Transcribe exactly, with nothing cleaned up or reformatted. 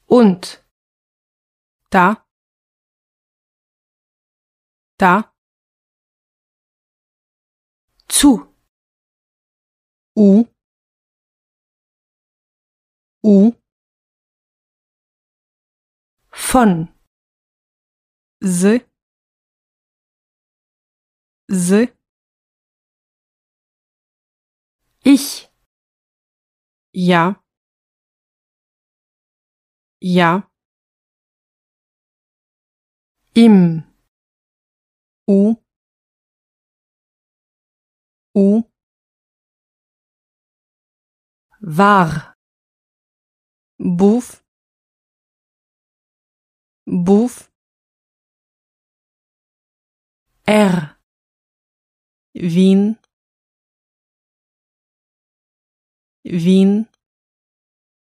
Und. Da. Da. Zu. U. U. Von. Z. Z. Ich. Ja. Ja. Im. U. U. War. Buf. Buf. Er. Wien. Wien.